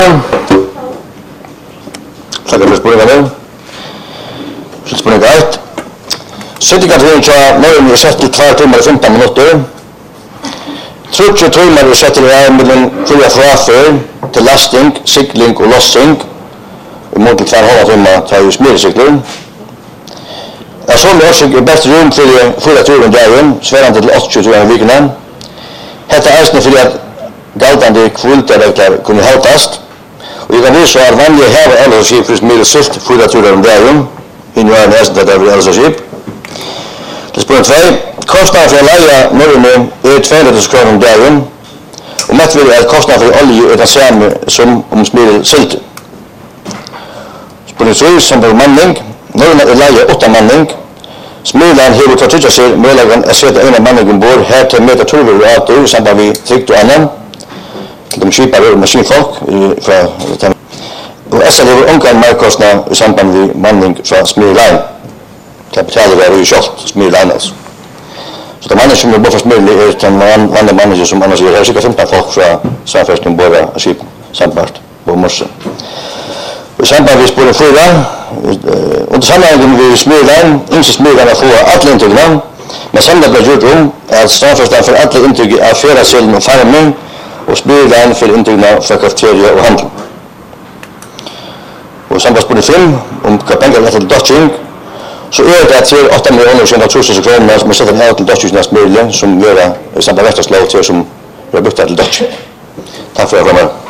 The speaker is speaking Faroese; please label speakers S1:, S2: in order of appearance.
S1: Tackar för spåren. Så spåren galt. Sittikartringen så nu är sett till 2 timmar och 15 minuter. 30 timmar är sett till mellan 4 frafer till lasting, cykling och lossing. Mot 2,5 timmar tar ju smircykling. Jag såg mig också bäst rum för 4 turer om dagen, svärande till 80 turer i veckan. Detta är ägstna för att galtande kvultregler kunde haltast. Och jag kan visa att vanliga här är LSA-skip för mer silt 4 turer om dagen. Innu är nästan det där LSA-skip. Det spår 2. Kostnaden för att leja norrmän är 200 kronor om dagen. Och mätt vill att kostnaden för olja är densamma som om smil silt. Spår 3 som på manning. Norrmän är leja 8 manning. Smilan har tagit sig möjligen att sätta en manning ombord här till meter 12 och 18 samband med tryckt och annan. De skipar och maskinfolk och SL har omkring markkostnad i samband med manning från Smilan. Kapitalet är ju kört Smilan alltså. Så de människor som är på Smilan är den andra människor som annars är cirka 15 folk från samfärdseln båda skip sambart på morse. I samband med spåren 4 under sammanhanget med Smilan, inte Smilan att få alla intygen, men samtidigt blir gjort om att samfärdseln för alla intyg av färdaseln och farmen och Smilan för intygen för kafeteria och handel. Och samband med spåren 5 om pengar till dotching så är det till 8 miljoner 700 000 kronor som är satt här till dotching Smilan som gör i samband med rättslov till som är byggt till dotching. Tack för att jag var med.